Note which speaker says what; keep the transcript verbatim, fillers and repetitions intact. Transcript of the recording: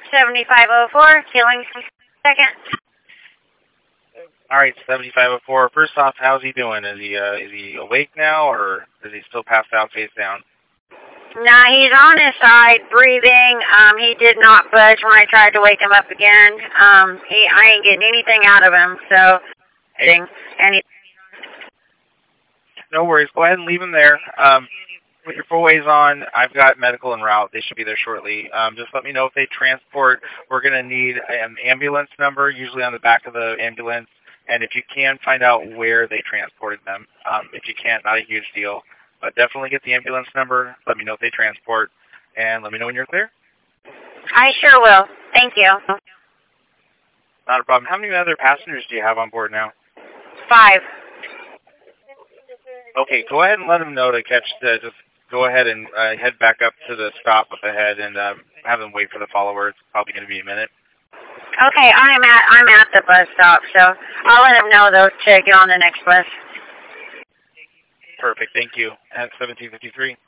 Speaker 1: seventy-five oh four, killing second.
Speaker 2: All right, seventy-five oh four. First off, how's he doing? Is he uh, is he awake now, or is he still passed out face down?
Speaker 1: Nah, he's on his side, breathing. Um, he did not budge when I tried to wake him up again. Um, he, I ain't getting anything out of him, so,
Speaker 2: Hey.
Speaker 1: and he,
Speaker 2: No worries. Go ahead and leave him there. Um, with your full ways on, I've got medical en route. They should be there shortly. Um, just let me know if they transport. We're going to need an ambulance number, usually on the back of the ambulance. And if you can, find out where they transported them. Um, if you can't, not a huge deal. But definitely get the ambulance number. Let me know if they transport. And let me know when you're clear.
Speaker 1: I sure will. Thank you.
Speaker 2: Not a problem. How many other passengers do you have on board now?
Speaker 1: Five.
Speaker 2: Okay, go ahead and let them know to catch the, just go ahead and uh, head back up to the stop up ahead and uh, have them wait for the follower. It's probably going to be a minute.
Speaker 1: Okay, I'm at I'm at the bus stop, so I'll let them know though to get on the next bus.
Speaker 2: Perfect, thank you. At seventeen fifty-three.